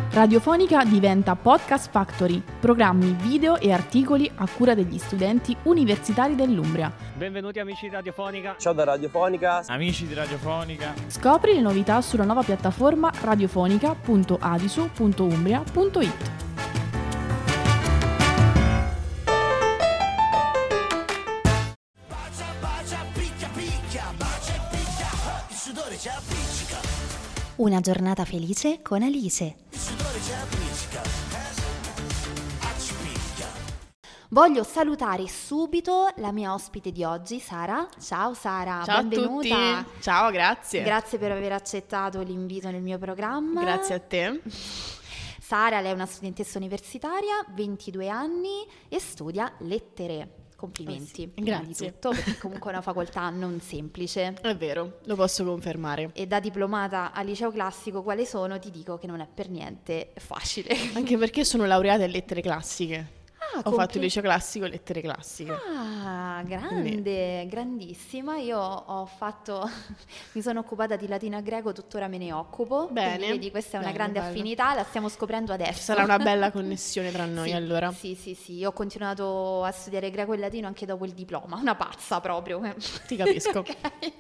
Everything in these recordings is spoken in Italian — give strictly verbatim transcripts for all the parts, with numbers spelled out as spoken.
Radiofonica diventa Podcast Factory, programmi, video e articoli a cura degli studenti universitari dell'Umbria. Benvenuti amici di Radiofonica. Ciao da Radiofonica. Amici di Radiofonica. Scopri le novità sulla nuova piattaforma radiofonica punto adisu punto umbria punto it. Una giornata felice con Alice. Voglio salutare subito la mia ospite di oggi, Sara. Ciao Sara, ciao benvenuta. A tutti. Ciao, grazie. Grazie per aver accettato l'invito nel mio programma. Grazie a te. Sara, lei è una studentessa universitaria, ventidue anni e studia lettere. Complimenti, eh sì, grazie. Di tutto, perché comunque è una facoltà non semplice. È vero, lo posso confermare. E da diplomata al liceo classico quale sono, ti dico che non è per niente facile. Anche perché sono laureata in lettere classiche. Ah, Ho compl- fatto il liceo classico e lettere classiche. Ah, grande, Quindi. grandissima. Io ho fatto, mi sono occupata di latino e greco, tuttora me ne occupo. Bene. Quindi questa è una Bene, grande bello. affinità, la stiamo scoprendo adesso. Sarà una bella connessione tra noi sì, allora. Sì, sì, sì. Io ho continuato a studiare greco e latino anche dopo il diploma. Una pazza proprio. Ti capisco. Okay.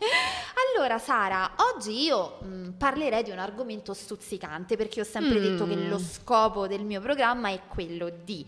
Allora Sara, oggi io mh, parlerei di un argomento stuzzicante, perché ho sempre Mm. detto che lo scopo del mio programma è quello di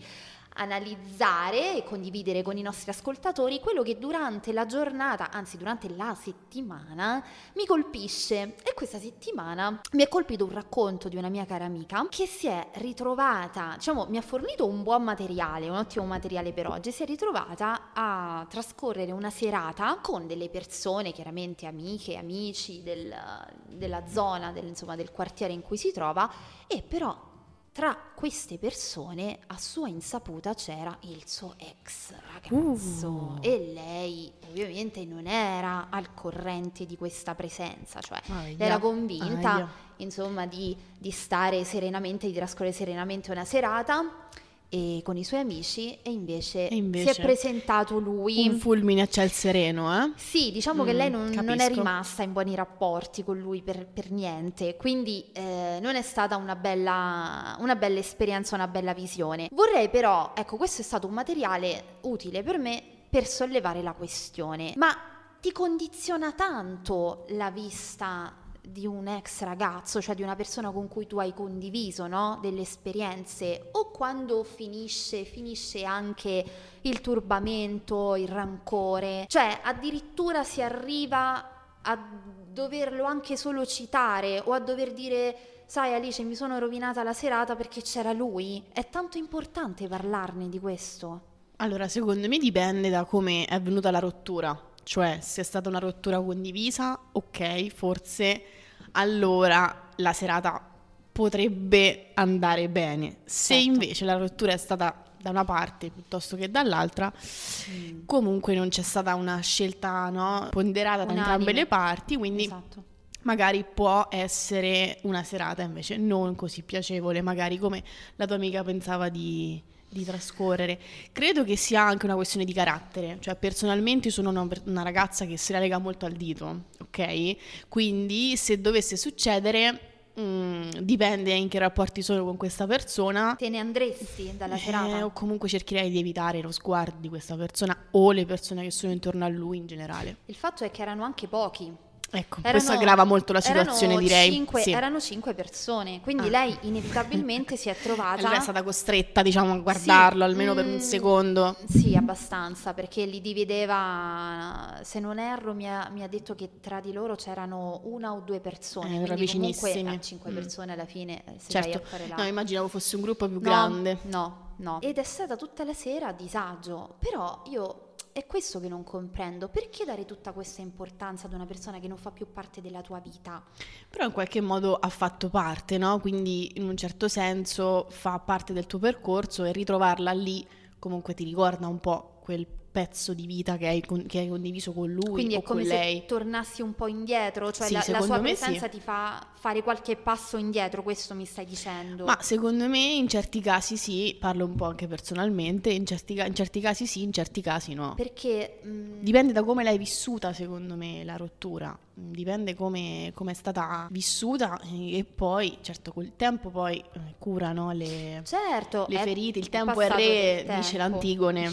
analizzare e condividere con i nostri ascoltatori quello che durante la giornata, anzi durante la settimana, mi colpisce. E questa settimana mi è colpito un racconto di una mia cara amica che si è ritrovata, diciamo, mi ha fornito un buon materiale, un ottimo materiale per oggi. Si è ritrovata a trascorrere una serata con delle persone, chiaramente amiche, amici del, della zona, del, insomma, del quartiere in cui si trova, e però tra queste persone, a sua insaputa, c'era il suo ex ragazzo Uh. e lei ovviamente non era al corrente di questa presenza, cioè Aia, era convinta, aia. insomma, di, di stare serenamente, di trascorrere serenamente una serata e con i suoi amici, e invece, E invece si è presentato lui. Un fulmine a ciel sereno, eh? Sì, diciamo Mm, che lei non, non è capisco. rimasta in buoni rapporti con lui per, per niente, quindi eh, non è stata una bella, una bella esperienza, una bella visione. Vorrei però, ecco, questo è stato un materiale utile per me per sollevare la questione, ma ti condiziona tanto la vista di un ex ragazzo, cioè di una persona con cui tu hai condiviso, no? Delle esperienze, o quando finisce, finisce anche il turbamento, il rancore, cioè addirittura si arriva a doverlo anche solo citare o a dover dire: sai Alice, mi sono rovinata la serata perché c'era lui. È tanto importante parlarne di questo? Allora, secondo me dipende da come è avvenuta la rottura. Cioè, se è stata una rottura condivisa, ok, forse allora la serata potrebbe andare bene. Se Certo. invece la rottura è stata da una parte piuttosto che dall'altra, Mm. comunque non c'è stata una scelta, no, ponderata da Unanime. entrambe le parti, quindi Esatto. magari può essere una serata invece non così piacevole, magari come la tua amica pensava di, di trascorrere. Credo che sia anche una questione di carattere, cioè personalmente sono una, una ragazza che se la lega molto al dito, ok? Quindi se dovesse succedere, mm, dipende in che rapporti sono con questa persona. Te ne andresti dalla Eh, serata? o comunque cercherei di evitare lo sguardo di questa persona o le persone che sono intorno a lui in generale. Il fatto è che erano anche pochi. Ecco, Erano- questo aggrava molto la situazione, erano direi. cinque- Sì. Erano cinque persone, quindi Ah. lei inevitabilmente si è trovata... Allora è stata costretta, diciamo, a guardarlo Sì, almeno per mm, un secondo. Sì, abbastanza, perché li divideva, se non erro, mi ha, mi ha detto che tra di loro c'erano una o due persone, Eh, erano quindi comunque vicinissimi. a cinque Mm. persone alla fine eh, se vai Certo, a fare la... no, immaginavo fosse un gruppo più No, grande. No, no. Ed è stata tutta la sera a disagio, però io... È questo che non comprendo, perché dare tutta questa importanza ad una persona che non fa più parte della tua vita? Però in qualche modo ha fatto parte, no? Quindi in un certo senso fa parte del tuo percorso e ritrovarla lì comunque ti ricorda un po' quel pezzo di vita che hai, con- che hai condiviso con lui Quindi o è come con se lei. tornassi un po' indietro, cioè Sì, la, la secondo sua me presenza sì. ti fa fare qualche passo indietro, questo mi stai dicendo? Ma secondo me in certi casi sì, parlo un po' anche personalmente, in certi, ca- in certi casi sì, in certi casi no. Perché mh, Dipende da come l'hai vissuta, secondo me, la rottura. dipende come come è stata vissuta, e poi certo col tempo poi eh, curano le, Certo, le è- ferite, il è tempo è passato re, del dice tempo. l'Antigone.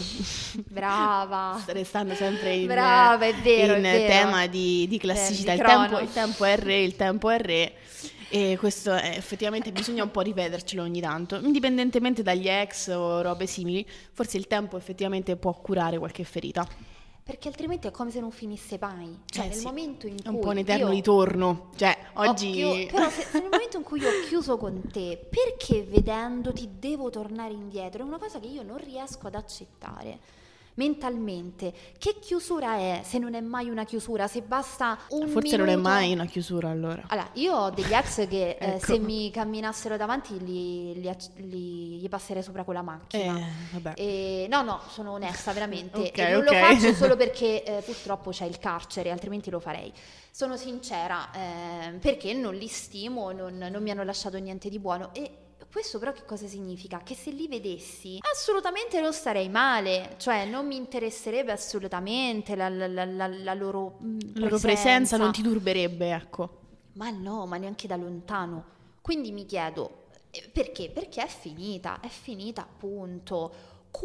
Brava. Restando sempre in, Brava, è vero, in è vero. tema di, di classicità, Eh, di il, tempo, crono. il tempo è re, il tempo è re, e questo è, effettivamente bisogna un po' ripetercelo ogni tanto, indipendentemente dagli ex o robe simili, forse il tempo effettivamente può curare qualche ferita. Perché altrimenti è come se non finisse mai. Cioè, Eh nel sì, momento in è cui un po' un eterno io ritorno, cioè ho oggi... chiu- però se, se nel momento in cui io ho chiuso con te, perché vedendoti devo tornare indietro? È una cosa che io non riesco ad accettare mentalmente. Che chiusura è se non è mai una chiusura? Se basta un Forse non è minuto- mai una chiusura allora. Allora, io ho degli ex che eh, Ecco. se mi camminassero davanti li, li ac- li- gli passerei sopra con la macchina. Eh, vabbè. E no, no, sono onesta veramente. Ok, e non ok. lo faccio solo perché eh, purtroppo c'è il carcere, altrimenti lo farei. Sono sincera, eh, perché non li stimo, non, non mi hanno lasciato niente di buono. E questo però che cosa significa? Che se li vedessi assolutamente non starei male, cioè non mi interesserebbe assolutamente la, la- la- la- la loro mm, La loro presenza non ti turberebbe, ecco. Ma no, ma neanche da lontano. Quindi mi chiedo, eh, perché? Perché è finita, è finita, punto.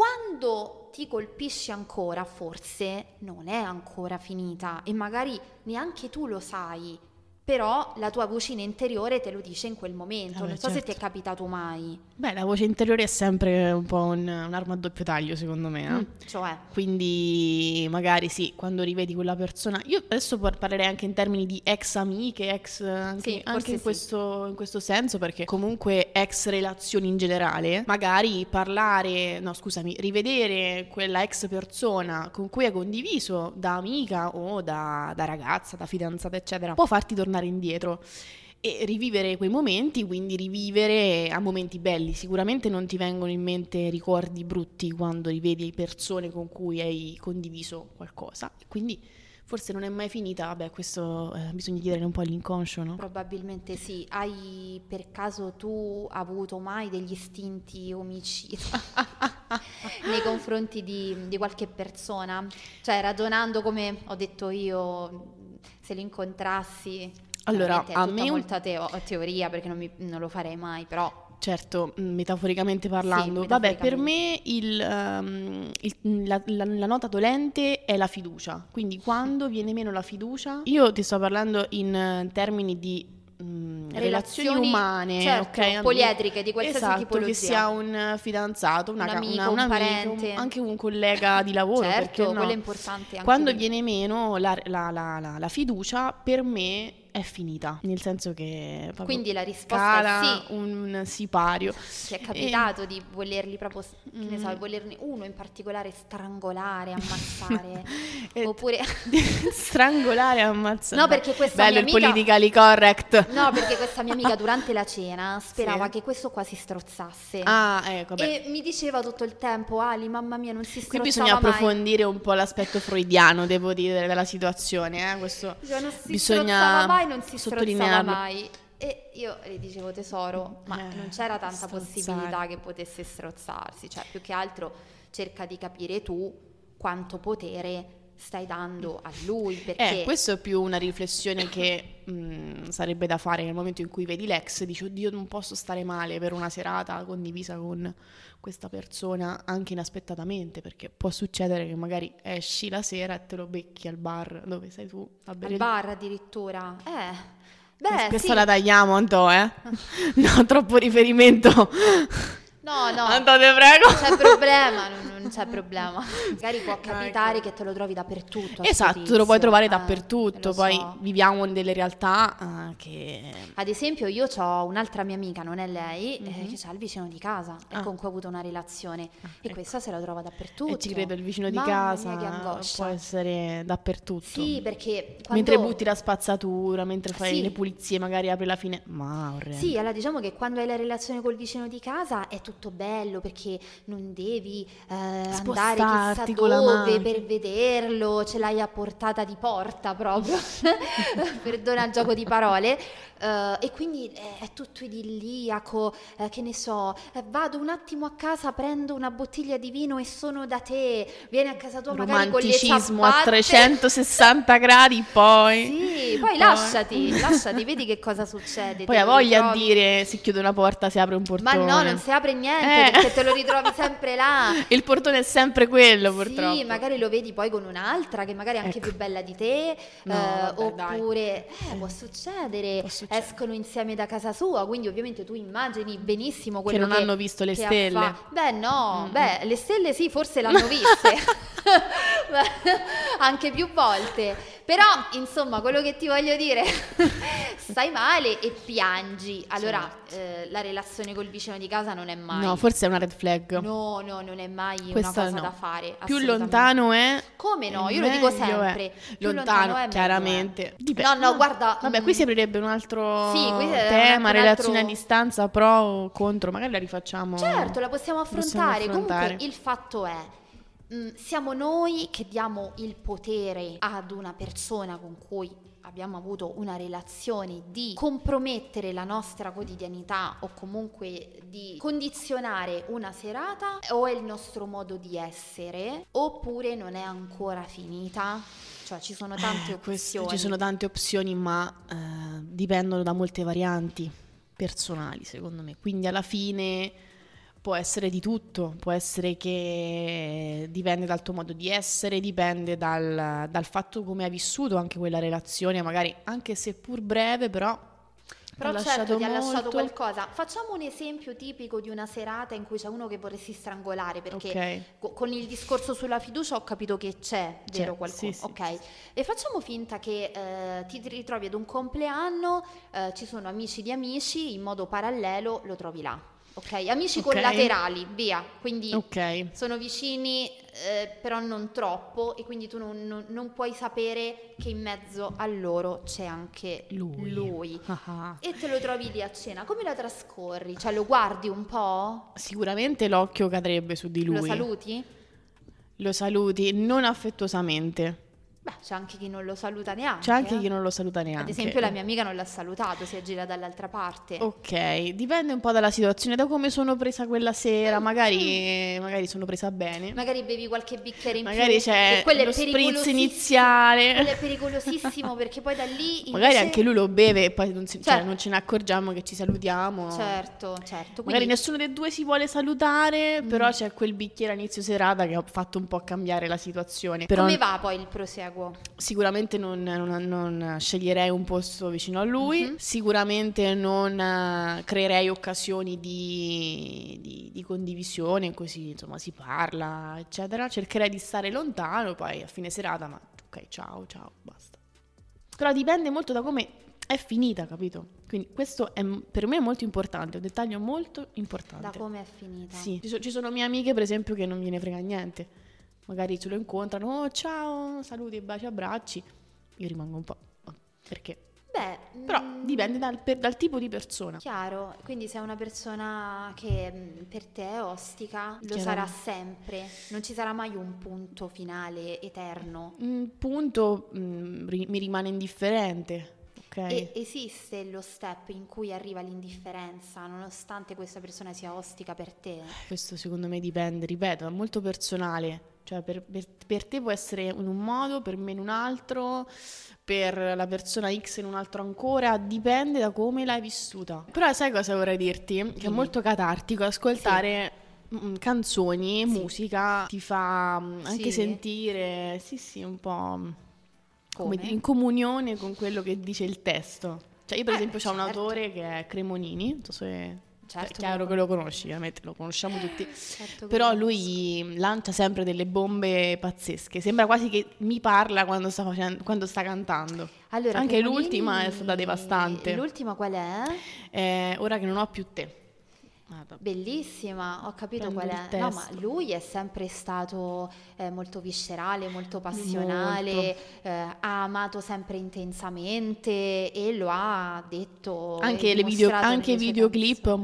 Quando ti colpisci ancora, forse non è ancora finita e magari neanche tu lo sai, però la tua vocina interiore te lo dice in quel momento. Eh beh, Non so se ti è certo. capitato mai. Beh, la voce interiore è sempre un po' un- un'arma a doppio taglio, secondo me, eh? Mm, cioè, Quindi magari sì, quando rivedi quella persona, io adesso par- parlerei anche in termini di ex amiche, ex anche, Sì, anche forse in, sì. questo, in questo senso, perché comunque ex relazioni in generale, magari parlare, no scusami, rivedere quella ex persona con cui hai condiviso da amica o da, da ragazza, da fidanzata, eccetera, può farti tornare indietro. E rivivere quei momenti, quindi rivivere a momenti belli. Sicuramente non ti vengono in mente ricordi brutti quando rivedi persone con cui hai condiviso qualcosa. Quindi forse non è mai finita. Vabbè, questo eh, bisogna chiedere un po' all'inconscio, no? probabilmente sì. Hai per caso tu avuto mai degli istinti omicidi nei confronti di, di qualche persona? Cioè, ragionando come ho detto io, se li incontrassi... Allora, Chiaramente è a tutta me un- molta teo- teoria perché non, mi- non lo farei mai, però Certo, mh, metaforicamente parlando. Sì, Vabbè, per metaforicamente. me il, ehm, il- la, la- la nota dolente è la fiducia. Quindi quando viene meno la fiducia, io ti sto parlando in eh, termini di mh, relazioni, Relazioni, umane, certo, ok? poliedriche, di qualsiasi esatto, tipologia. che sia un eh, fidanzato, una Un ca- amico, una- un un amico, parente. anche un collega di lavoro. certo, perché no? quello è importante anche Quando lì. viene meno la, la- la- la- la fiducia, per me è finita, nel senso che proprio Quindi la risposta cala è sì. un sipario. Ti è capitato di volerli proprio, che ne so, Mm. volerne uno in particolare strangolare, ammazzare, E- oppure... strangolare, ammazzare. No, perché questa bello mia il amica- politically correct. No, perché questa mia amica durante la cena sperava Sì. che questo qua si strozzasse. Ah, ecco, beh. E mi diceva tutto il tempo, Ali, mamma mia, non si Qui strozzava bisogna mai. approfondire un po' l'aspetto freudiano, devo dire, della situazione, eh? Questo Diceva, non si bisogna strozzava mai, non si strozzava sottolinearlo. mai. E io le dicevo, tesoro, ma Eh, non c'era tanta strozzare. possibilità che potesse strozzarsi. Cioè, più che altro cerca di capire tu quanto potere stai dando a lui, perché... Eh, questo è più una riflessione che mh, sarebbe da fare nel momento in cui vedi l'ex, dici, oddio, non posso stare male per una serata condivisa con questa persona anche inaspettatamente, perché può succedere che magari esci la sera e te lo becchi al bar dove sei tu a bere Al il- bar addirittura. Eh, beh, Questa sì. la tagliamo, Antò, eh? No, troppo riferimento. No, no, Andate, prego. non c'è problema, non, non c'è problema. Magari può capitare che te lo trovi dappertutto. a Esatto, sto te lo puoi tizio. trovare Eh, dappertutto, lo poi so. viviamo in delle realtà eh, che... Ad esempio, io ho un'altra mia amica, non è lei, eh, Mhm. che ha il vicino di casa e Ah. con cui ho avuto una relazione. e ecco. questa se la trova dappertutto. E ci credo, il vicino di Mamma casa mia, che angoscia. può essere dappertutto. Sì, perché quando... Mentre butti la spazzatura, mentre fai Sì. le pulizie, magari apri la fine... Ma orrendo. Sì, allora diciamo che quando hai la relazione col vicino di casa è tutto bello perché non devi eh, andare chissà Spostarti con la dove macchina. per vederlo, ce l'hai a portata di porta proprio, perdona il gioco di parole, Uh, e quindi è, è tutto idilliaco, eh, che ne so, eh, vado un attimo a casa, prendo una bottiglia di vino e sono da te, vieni a casa tua magari con le romanticismo a ciabatte. trecentosessanta gradi, poi Sì, poi poi- lasciati, lasciati, vedi che cosa succede. poi te ha lo voglia a ritrovi. dire si chiude una porta, si apre un Ma portone. no, non si apre niente Eh. perché te lo ritrovi sempre là. Il portone è sempre quello, purtroppo. Sì, magari lo vedi poi con un'altra che magari è anche Ecco. più bella di te, No, eh, vabbè, dai. oppure eh, può succedere, Può succedere. escono insieme da casa sua, quindi ovviamente tu immagini benissimo Che quello non che hanno visto le che ha stelle. fa- Beh no, Mm. beh le stelle sì, forse l'hanno viste, anche più volte, però insomma quello che ti voglio dire, stai male e piangi, allora eh, la relazione col vicino di casa non è mai... No, forse è una red flag. No, no, non è mai Questa una cosa no. da fare. Più assolutamente. lontano è, Come no? e Io lo dico meglio sempre. è. Più Lontano, lontano è, meglio chiaramente. è. Dipende. No, no, guarda. Vabbè, mm, qui si aprirebbe un altro Sì, qui è tema, un relazioni altro- a distanza, pro o contro, magari la rifacciamo. Certo, la possiamo possiamo affrontare. affrontare. Comunque il fatto è, mm, siamo noi che diamo il potere ad una persona con cui abbiamo avuto una relazione di compromettere la nostra quotidianità o comunque di condizionare una serata, o è il nostro modo di essere, oppure non è ancora finita. Cioè ci sono tante Eh, questo- opzioni. ci sono tante opzioni, ma eh, dipendono da molte varianti personali, secondo me. Quindi alla fine può essere di tutto, può essere che dipende dal tuo modo di essere, dipende dal, dal fatto come hai vissuto anche quella relazione, magari anche se pur breve, però Però ha certo lasciato ti ha lasciato molto. qualcosa. Facciamo un esempio tipico di una serata in cui c'è uno che vorresti strangolare, perché Ok. co- con il discorso sulla fiducia ho capito che c'è, C'è, vero qualcuno? sì, sì, ok. E facciamo finta che eh, ti ritrovi ad un compleanno, eh, ci sono amici di amici, in modo parallelo lo trovi là. Ok, amici Ok. collaterali, via. Quindi Ok. sono vicini, eh, però non troppo, e quindi tu non, non- non puoi sapere che in mezzo a loro c'è anche Lui. lui. Ah, ah. E te lo trovi lì a cena, come la trascorri? Cioè lo guardi un po'? Sicuramente l'occhio cadrebbe su di lui. Lo saluti? Lo saluti non affettuosamente. Beh, c'è anche chi non lo saluta neanche. C'è anche eh. chi non lo saluta neanche. Ad esempio la mia amica non l'ha salutato, si è girata dall'altra parte. Ok, dipende un po' dalla situazione, da come sono presa quella sera, magari, magari sono presa bene. Magari bevi qualche bicchiere in Magari più. c'è e quello è lo spritz pericolosissimo. iniziale. Quello è pericolosissimo perché poi da lì invece... Magari anche lui lo beve e poi non, si- cioè, Certo. non ce ne accorgiamo che ci salutiamo. Certo, certo. Magari Quindi nessuno dei due si vuole salutare, Mm. però c'è quel bicchiere a inizio serata che ha fatto un po' cambiare la situazione. Però come va poi il proseguo? sicuramente non, non- non sceglierei un posto vicino a lui, Mhm. sicuramente non eh, creerei occasioni di, di- di condivisione, così insomma si parla, eccetera. Cercherei di stare lontano, poi a fine serata, ma ok, ciao, ciao, basta. Però dipende molto da come è finita, capito? Quindi questo è, per me è molto importante, un dettaglio molto importante. Da come è finita? Sì, ci, so- ci sono mie amiche per esempio che non gliene frega niente. Magari ce lo incontrano, oh ciao, saluti, baci, abbracci. Io rimango un po', "Oh, perché?" Beh, Però mm, dipende dal, per- dal tipo di persona. chiaro, quindi sei una persona che mm, per te è ostica, lo Chiaro. sarà sempre, non ci sarà mai un punto finale eterno. Un punto mm, ri- mi rimane indifferente, ok? E esiste lo step in cui arriva l'indifferenza, nonostante questa persona sia ostica per te? Questo secondo me dipende, ripeto, è molto personale. Cioè per, per- per te può essere in un modo, per me in un altro, per la persona X in un altro ancora, dipende da come l'hai vissuta. Però sai cosa vorrei dirti? Che è Dimmi. molto catartico ascoltare mm, canzoni, Sì. musica, ti fa mm, anche Sì. sentire, sì sì, un po' mm, come Come? dire, in comunione con quello che dice il testo. Cioè io per Eh, esempio c'ho un certo. autore che è Cremonini, non so se... Certo è chiaro che lo che lo conosci, ovviamente lo conosciamo tutti. Certo che Però lo lui lancia sempre delle bombe pazzesche. Sembra quasi che mi parla quando sta, facendo, quando sta cantando. Allora, Anche Cremonini- l'ultima è stata devastante. L'ultima qual è? Eh, ora che non ho più te. Guarda. Bellissima, ho capito Prendo qual il è. No, ma testo. lui è sempre stato eh, molto viscerale, molto passionale, eh, ha amato sempre intensamente e lo ha detto. Anche, e le video, dimostrato anche i nelle sue videoclip canzoni.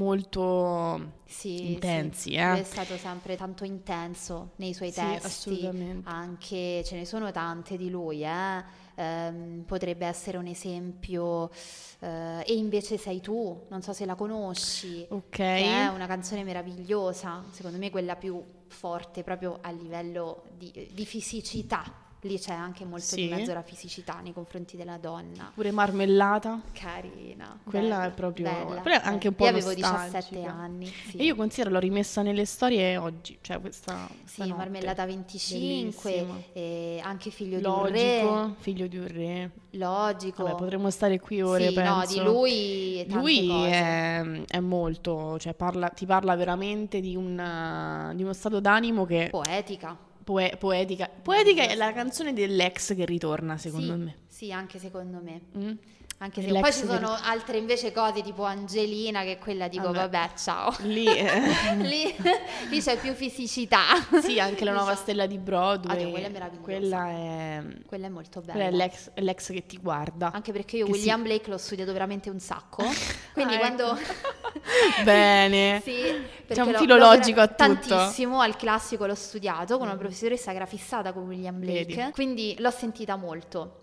molto Sì, intensi, sì. eh. Lui è stato sempre tanto intenso nei suoi Sì, testi. assolutamente. Anche ce ne sono tante di lui, eh. ehm, potrebbe essere un esempio, eh, E invece sei tu, non so se la conosci, Ok. che è una canzone meravigliosa, secondo me quella più forte proprio a livello di, di fisicità. Lì c'è anche molto Sì. di mezzo la fisicità nei confronti della donna. Pure Marmellata. Carina. Quella bella, è proprio- bella, però è anche un po' Io avevo nostalgica. diciassette anni. Sì. E io considero l'ho rimessa nelle storie oggi, cioè questa, questa Sì, notte. Marmellata venticinque, Bellissima. e anche Figlio di un re. Logico, figlio di un re. Logico. Vabbè, potremmo stare qui ore, Sì, no, penso. di lui tante Lui cose. è, è molto, cioè parla, ti parla veramente di, una, di uno stato d'animo che Poetica. poe- poetica. Poetica è la canzone dell'ex che ritorna, secondo Sì, me. sì, anche secondo me. Mm? Anche se L'ex poi ci che sono altre invece cose tipo Angelina, che quella dico Vabbè. vabbè, ciao. Lì, eh, lì, lì c'è più fisicità. sì, anche la nuova Diciamo. stella di Broadway. Ah, quella è meravigliosa. Quella è, Quella è molto bella. quella è l'ex, è l'ex che ti guarda. Anche perché io Che William si- Blake l'ho studiato veramente un sacco. Quindi Ah, quando... ecco. Bene. Sì, C'è perché un l'ho- filo l'ho logico a vera- tutto. Tantissimo, al classico l'ho studiato con una professoressa che era fissata con William Blake, Vedi. quindi l'ho sentita molto.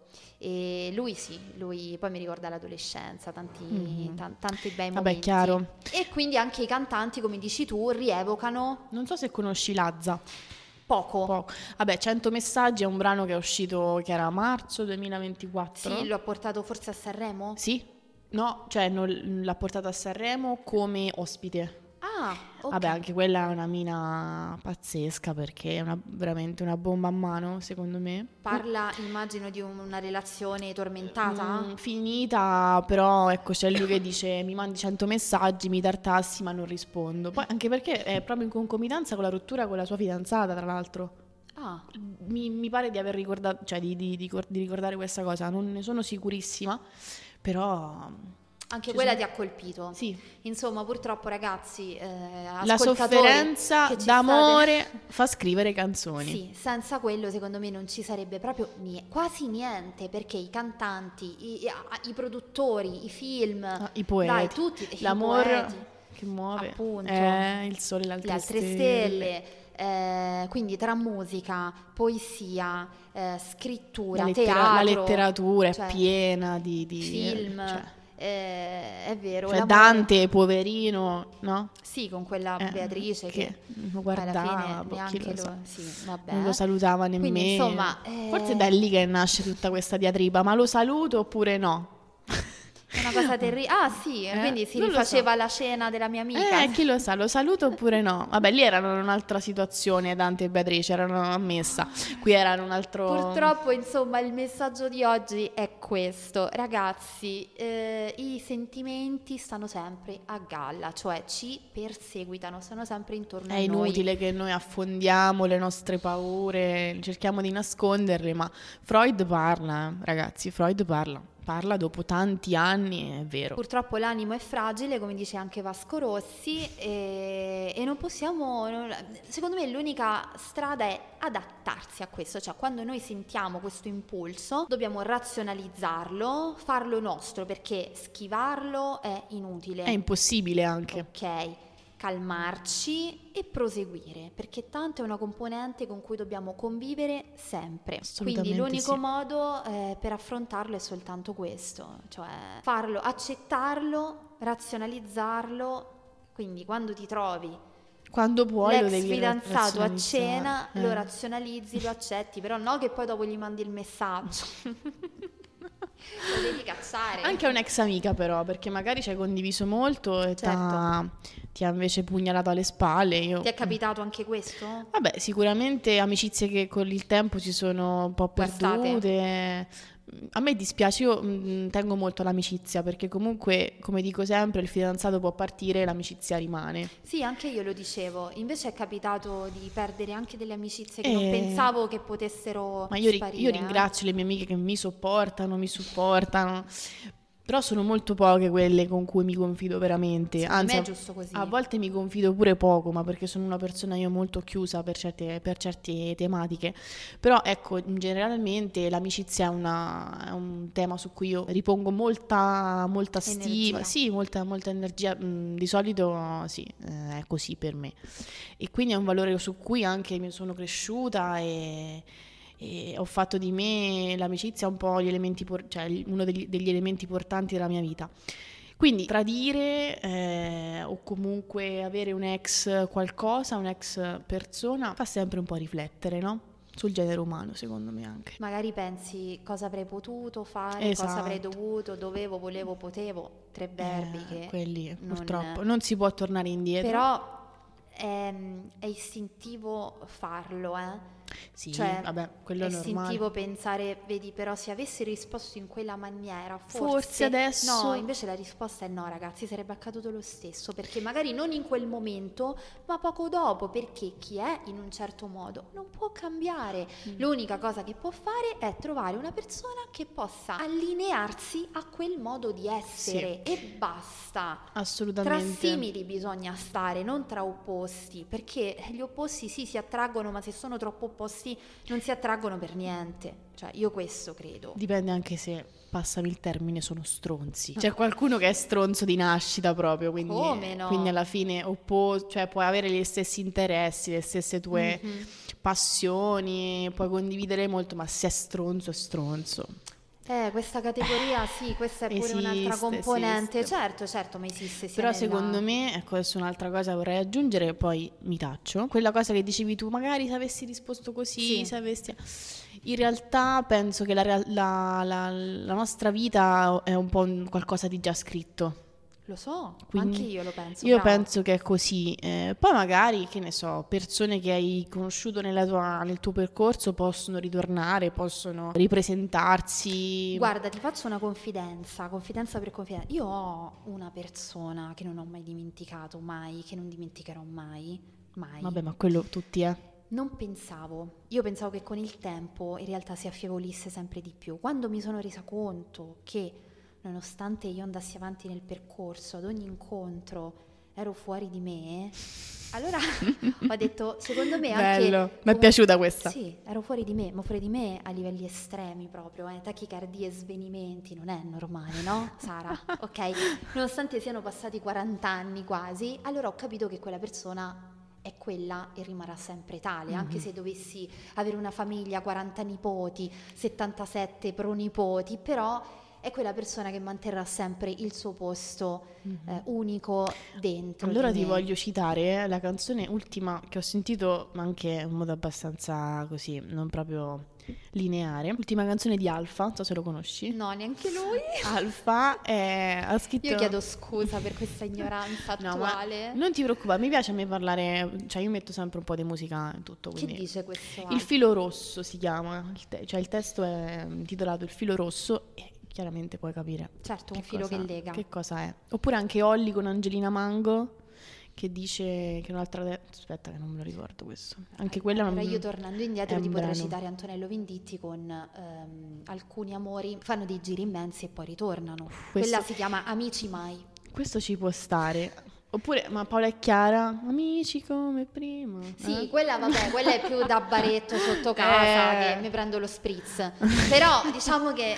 E lui sì, lui poi mi ricorda l'adolescenza, tanti, Mhm. tan- tanti bei Vabbè, momenti. chiaro. E quindi anche i cantanti, come dici tu, rievocano Non so se conosci Lazza. poco. Poco. Vabbè, cento messaggi è un brano che è uscito, che era a marzo duemilaventiquattro. Sì, lo ha portato forse a Sanremo? Sì? No, cioè non, l'ha portato a Sanremo come ospite. Ah, ok. Vabbè, anche quella è una mina pazzesca perché è una- veramente una bomba a mano, secondo me. Parla, immagino, di un- una relazione tormentata? Mm, finita, però ecco c'è lui che dice mi mandi cento messaggi, mi tartassi ma non rispondo. Poi anche perché è proprio in concomitanza con la rottura con la sua fidanzata, tra l'altro. Ah, Mi, mi pare di aver ricordato, cioè di, di- di cor- di ricordare questa cosa, non ne sono sicurissima, però anche ci quella sono- ti ha colpito. sì, Insomma, purtroppo ragazzi, eh, la ascoltatori sofferenza che ci d'amore state- fa scrivere canzoni. Sì, senza quello secondo me non ci sarebbe proprio nie- quasi niente, perché i cantanti, i, i- i produttori, i film, Ah, i poeti, dai, tutti, i l'amore poeti, che muove, appunto. eh, il sole, le altre, le altre stelle, eh, quindi tra musica, poesia, eh, scrittura, La, lettera- teatro, la letteratura cioè, è piena di, di- film, cioè, eh, è vero. cioè l'amore- Dante, poverino, no? Sì, con quella Eh, Beatrice che, che lo alla guardava, fine boh, neanche chi lo lo, sa. sì, vabbè. Non lo salutava nemmeno. Quindi insomma, eh, Forse è da lì che nasce tutta questa diatriba, ma lo saluto oppure no? è una cosa terribile. Ah sì, Eh, quindi si non lo rifaceva la cena della mia amica. Eh, chi lo sa, lo saluto oppure no? Vabbè, lì erano in un'altra situazione, Dante e Beatrice erano a messa, qui erano un altro... Purtroppo, insomma, il messaggio di oggi è questo. Ragazzi, eh, i sentimenti stanno sempre a galla, cioè ci perseguitano, stanno sempre intorno È a noi. inutile che noi affondiamo le nostre paure, cerchiamo di nasconderle, ma Freud parla, eh, ragazzi, Freud parla. Parla dopo tanti anni, è vero. Purtroppo l'animo è fragile, come dice anche Vasco Rossi, e, e non possiamo, non- secondo me l'unica strada è adattarsi a questo, cioè quando noi sentiamo questo impulso dobbiamo razionalizzarlo, farlo nostro, perché schivarlo è inutile. È impossibile anche. Ok, calmarci e proseguire, perché tanto è una componente con cui dobbiamo convivere sempre. Assolutamente Quindi l'unico sì. modo eh, per affrontarlo è soltanto questo, cioè farlo, accettarlo, razionalizzarlo. Quindi quando ti trovi Quando puoi lo l'ex devi fidanzato a razionalizzare. cena, Eh. lo razionalizzi, lo accetti, però no che poi dopo gli mandi il messaggio. Lo devi cacciare. Anche a un'ex amica però, perché magari ci hai condiviso molto e Certo. t'ha- ti ha invece pugnalato alle spalle. Io... Ti è capitato anche questo? Vabbè, sicuramente amicizie che con il tempo si sono un po' Guastate. perdute. A me dispiace, io mh, tengo molto all'amicizia perché comunque, come dico sempre, il fidanzato può partire e l'amicizia rimane. Sì, anche io lo dicevo. Invece è capitato di perdere anche delle amicizie che non Eh, pensavo che potessero Ma io, ri- sparire. io eh. ringrazio le mie amiche che mi sopportano, mi supportano, però sono molto poche quelle con cui mi confido veramente. Secondo Anzi, me è a- giusto così. a volte mi confido pure poco, ma perché sono una persona io molto chiusa per certe, per certe tematiche. Però ecco, generalmente l'amicizia è, una- è un tema su cui io ripongo molta, molta stima, Energia. sì, molta, molta energia. Mm, di solito sì, eh, è così per me. E quindi è un valore su cui anche mi sono cresciuta e... e ho fatto di me l'amicizia un po' gli elementi por- cioè uno degli, degli elementi portanti della mia vita. Quindi tradire eh, o comunque avere un ex qualcosa, un'ex persona, fa sempre un po' riflettere, no? Sul genere umano, secondo me anche. Magari pensi cosa avrei potuto fare, Esatto. cosa avrei dovuto, dovevo, volevo, potevo, tre verbi Eh, che quelli, non- purtroppo, non si può tornare indietro. Però è, è istintivo farlo, eh. Sì, Cioè, vabbè, quello è è normale. istintivo pensare, vedi, però se avessi risposto in quella maniera, forse, Forse adesso- no, invece la risposta è no, ragazzi, sarebbe accaduto lo stesso, perché magari non in quel momento, ma poco dopo, perché chi è in un certo modo non può cambiare. Mm. L'unica cosa che può fare è trovare una persona che possa allinearsi a quel modo di essere e basta. Tra Assolutamente. simili bisogna stare, non tra opposti, perché gli opposti sì si attraggono, ma se sono troppo opposti non si attraggono per niente. Cioè, io questo credo. Dipende anche se, passami il termine, sono stronzi. C'è qualcuno che è stronzo di nascita proprio, quindi, Come no? quindi alla fine oppo- cioè puoi avere gli stessi interessi, le stesse tue Mhm. passioni, puoi condividere molto, ma se è stronzo è stronzo. Eh, questa categoria sì, questa è pure Esiste, un'altra componente. esiste. Certo, certo, ma esiste sia Però nella- secondo me, ecco, adesso un'altra cosa vorrei aggiungere, poi mi taccio. Quella cosa che dicevi tu, magari se avessi risposto così, Sì. se avessi... In realtà penso che la, real- la- la- la nostra vita è un po' un qualcosa di già scritto. Lo so, Quindi anche io lo penso. Io bravo. penso che è così. Eh, poi magari, che ne so, persone che hai conosciuto nella tua- nel tuo percorso possono ritornare, possono ripresentarsi. Guarda, ti faccio una confidenza, confidenza per confidenza. Io ho una persona che non ho mai dimenticato, mai, che non dimenticherò mai, mai. Vabbè, ma quello tutti, eh. Non pensavo, io pensavo che con il tempo in realtà si affievolisse sempre di più. Quando mi sono resa conto che nonostante io andassi avanti nel percorso, ad ogni incontro ero fuori di me, allora ho detto, secondo me anche... Bello, mi è come- piaciuta questa. Sì, ero fuori di me, ma fuori di me a livelli estremi proprio, eh, tachicardie, svenimenti, non è normale, no Sara? Ok? Nonostante siano passati quaranta anni quasi, allora ho capito che quella persona è quella e rimarrà sempre tale, anche Mhm. se dovessi avere una famiglia, quaranta nipoti, settantasette pronipoti, però è quella persona che manterrà sempre il suo posto eh, unico dentro Allora di ti me. voglio citare la canzone ultima che ho sentito, ma anche in modo abbastanza così, non proprio lineare. Ultima canzone di Alfa, non so se lo conosci. No, neanche lui. Alfa è- ha scritto... Io chiedo scusa per questa ignoranza No, ma attuale. non ti preoccupare, mi piace a me parlare, cioè io metto sempre un po' di musica in tutto, Che quindi... dice questo? Il filo rosso si chiama, il te- cioè il testo è intitolato Il filo rosso e chiaramente puoi capire Certo, un che filo cosa- che lega. che cosa è. Oppure anche Olli con Angelina Mango che dice che un'altra... de- Aspetta che non me lo ricordo questo. Anche quella... Allora non- io tornando indietro è ti un potrei brano. citare Antonello Venditti con ehm, alcuni amori, fanno dei giri immensi e poi ritornano. questo- Quella si chiama Amici Mai. Questo ci può stare. Oppure, ma Paola e Chiara, amici come prima. Sì, eh? quella vabbè, quella è più da baretto sotto casa Eh. che mi prendo lo spritz. Però diciamo che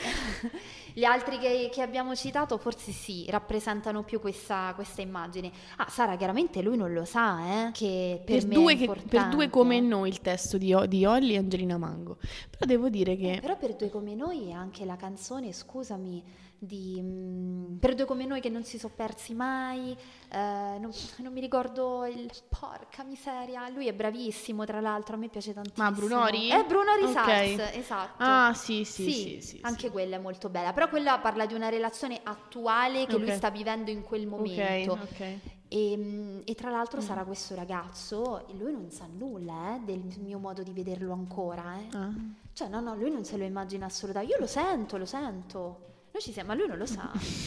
gli altri che, che abbiamo citato forse sì, rappresentano più questa, questa immagine. Ah, Sara, chiaramente lui non lo sa, eh, che per, Per me due, è che- importante. per due come noi il testo di, O- di Olli e Angelina Mango. Però devo dire che... Eh, però per due come noi è anche la canzone, scusami, di mm, per due come noi che non si sono persi mai, eh, non, non mi ricordo il... porca miseria, lui è bravissimo tra l'altro, a me piace tantissimo. Ma Brunori? È Brunori Ok. Sars, esatto. Ah, sì, sì, sì, sì, anche sì. quella è molto bella, però quella parla di una relazione attuale che lui Ok. sta vivendo in quel momento. Ok, ok. E, mm, e tra l'altro sarà questo ragazzo, e lui non sa nulla eh, del mio modo di vederlo ancora, eh. Ah. Cioè, no, no, lui non se lo immagina assolutamente. Io lo sento, lo sento. Noi ci siamo, ma lui non lo sa.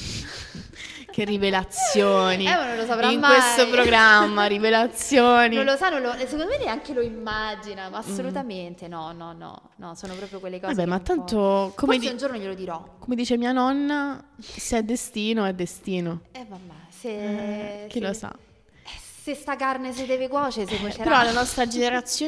Che rivelazioni. Eh, ma non lo saprà in mai. questo programma, rivelazioni. Non lo sa, non lo, secondo me neanche lo immagina, ma assolutamente no, no, no, no, sono proprio quelle cose. Vabbè, che ma un po'- tanto, come, Forse di- un giorno glielo dirò. come dice mia nonna, se è destino, è destino. Eh, vabbè, se... Eh, chi se- lo sa. Se sta carne si deve cuocere, si cuocerà. Però la nostra generazione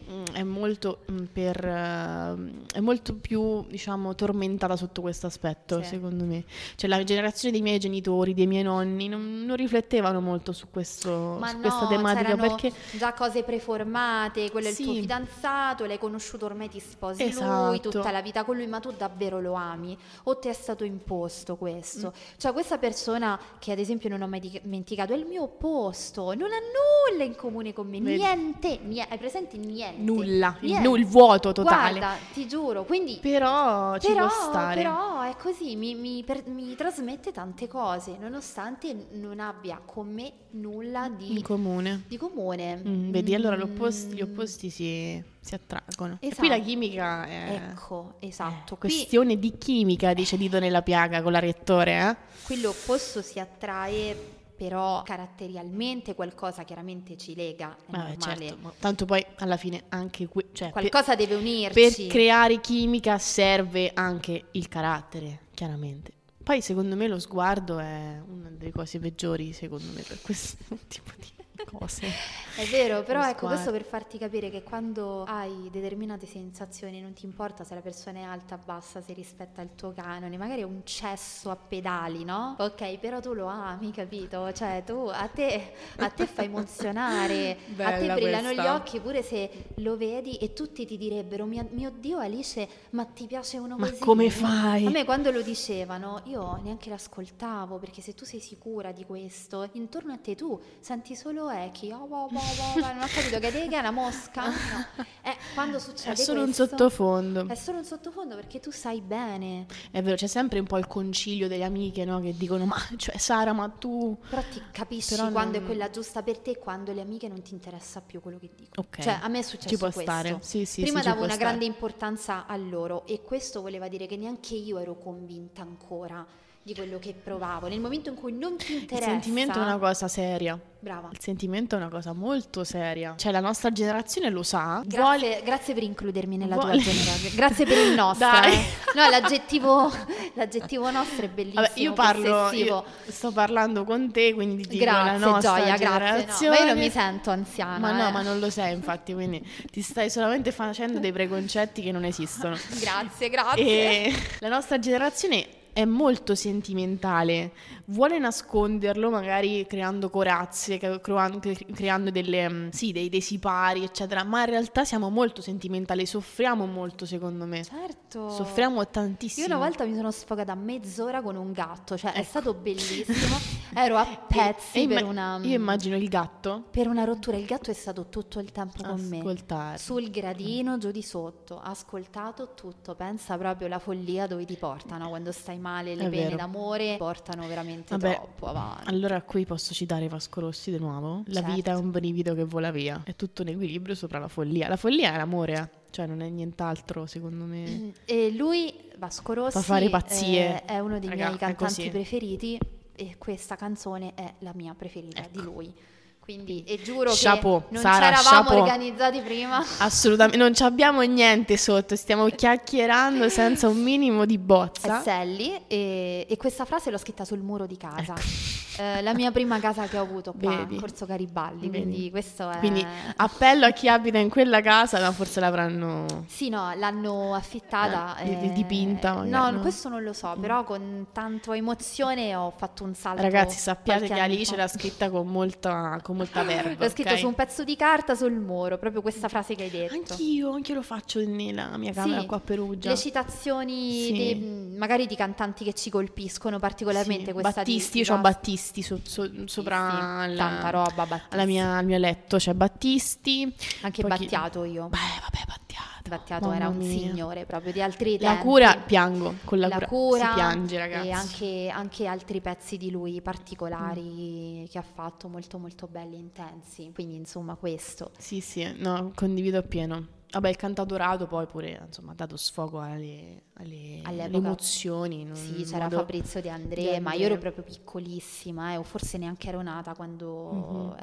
mh, è molto mh, per uh, è molto più, diciamo, tormentata sotto questo aspetto, Sì. secondo me. Cioè la generazione dei miei genitori, dei miei nonni non, non riflettevano molto su questo Ma su no, questa tematica, c'erano perché già cose preformate, quello è il tuo sì, fidanzato, l'hai conosciuto, ormai ti sposi lui, esatto. tutta la vita con lui, ma tu davvero lo ami? O ti è stato imposto questo? Cioè questa persona che ad esempio non ho mai dimenticato è il mio opposto, non ha nulla in comune con me, Vedi. niente, niente, hai presente niente? Nulla, il, Niente. nu- il vuoto totale. Guarda, ti giuro, quindi Però ci però, può stare. però è così, mi, mi per- mi trasmette tante cose, nonostante non abbia con me nulla di, In comune. di comune. Mm, vedi, allora Mm, l'oppost- gli opposti si, si attraggono. E Esatto. qui la chimica è Ecco, esatto. è Qui, questione di chimica, dice Dito nella piaga con la rettore, eh? qui l'opposto si attrae, però caratterialmente qualcosa chiaramente ci lega, è Vabbè, normale. certo, ma tanto poi alla fine anche qui, cioè, per, Qualcosa deve unirci. per creare chimica serve anche il carattere, chiaramente. Poi secondo me lo sguardo è una delle cose peggiori, secondo me, per questo tipo di cose. È vero, però Lo ecco, questo sguardo. per farti capire che quando hai determinate sensazioni non ti importa se la persona è alta, bassa, se rispetta il tuo canone, magari è un cesso a pedali, no? Ok, però tu lo ami, capito? Cioè tu, a te, a te fa emozionare, a te Bella brillano questa. gli occhi pure se lo vedi e tutti ti direbbero, mio, mio Dio Alice, ma ti piace uno Ma così? come fai? A me quando lo dicevano io neanche l'ascoltavo, perché se tu sei sicura di questo, intorno a te tu senti solo echi, oh, oh, oh, oh, non ho capito che è una mosca? No. Eh, quando succede È solo un questo, sottofondo. È solo un sottofondo perché tu sai bene, È vero, c'è sempre un po' il concilio delle amiche, no? Che dicono, ma cioè Sara, ma tu... però ti capisci Però quando non- è quella giusta per te e quando le amiche non ti interessa più quello che dicono. Ok. Cioè a me è successo Ci può questo. stare, sì, sì, Prima sì, ci davo può una stare. grande importanza a loro e questo voleva dire che neanche io ero convinta ancora di quello che provavo. Nel momento in cui non ti Il interessa... sentimento è una cosa seria. Brava. Il sentimento è una cosa molto seria. Cioè la nostra generazione lo sa. Grazie, vuole- grazie per includermi nella vuole- tua generazione. Grazie per il nostro. Dai. eh. No, l'aggettivo, l'aggettivo nostro è bellissimo. Vabbè, io parlo, possessivo. io sto parlando con te, quindi ti dico la Grazie nostra Gioia, grazie. No, generazione. ma io non mi sento anziana. Ma no, eh. ma non lo sei, infatti, quindi ti stai solamente facendo dei preconcetti che non esistono. Grazie, grazie. E la nostra generazione è molto sentimentale, vuole nasconderlo magari creando corazze, cre- creando, creando delle, mm, sì, dei, dei sipari, eccetera, ma in realtà siamo molto sentimentali, soffriamo molto, secondo me. Certo. Soffriamo tantissimo. Io una volta mi sono sfogata mezz'ora con un gatto, cioè è stato bellissimo. Ero a pezzi E imma- per una Io immagino il gatto per una rottura. Il gatto è stato tutto il tempo con me. ascoltare. Sul gradino giù di sotto, ha ascoltato tutto. Pensa proprio alla follia dove ti portano quando stai male, le È pene vero. d'amore portano veramente Vabbè, troppo avanti. allora qui posso citare Vasco Rossi di nuovo. La Certo. vita è un brivido che vola via. È tutto un equilibrio sopra la follia. La follia è l'amore, eh. Cioè non è nient'altro, secondo me. E lui, Vasco Rossi, Fa fare pazzie. eh, è uno dei Raga, miei è cantanti così. preferiti e questa canzone è la mia preferita di lui. Quindi, e giuro Chapeau, che non Sara, c'eravamo chapeau. organizzati prima. Assolutamente, non ci abbiamo niente sotto, stiamo chiacchierando senza un minimo di È bozza. Sally e, e questa frase l'ho scritta sul muro di casa. Ecco. Eh, la mia prima casa che ho avuto qua Vedi. a Corso Garibaldi, Vedi. quindi questo è... Quindi appello a chi abita in quella casa, ma forse l'avranno... Sì, no, l'hanno affittata. Eh, di- eh, dipinta magari, No, no? questo non lo so, però con tanto emozione ho fatto un salto. Ragazzi, sappiate qualche che anno Alice fa. l'ha scritta con molta, con molta verve. L'ho scritto ok? su un pezzo di carta sul muro, proprio questa frase che hai detto. Anch'io, anch'io lo faccio nella mia camera Sì, qua a Perugia. le citazioni Sì. di- magari di cantanti che ci colpiscono particolarmente. Sì, Questa di- Battisti, di io ho Vas- Battisti so- so- Sì, sopra sì, la- tanta roba, Battisti. alla mia- al mio letto c'è Battisti. Anche Poi chi- Battiato io. Beh, vabbè, Battiato. Battiato Mamma era un mia. signore proprio di altri La tempi. cura, piango, con la, La cura, cura si piange, ragazzi. e anche, anche altri pezzi di lui particolari che ha fatto molto molto belli e intensi, quindi insomma questo. Sì, sì, no, condivido appieno. Vabbè, il cantautorato poi pure, insomma, ha dato sfogo alle, alle, alle All'epoca- emozioni. in un Sì, c'era modo- Fabrizio De André, De ma André. io ero proprio piccolissima, eh, o forse neanche ero nata quando Mhm.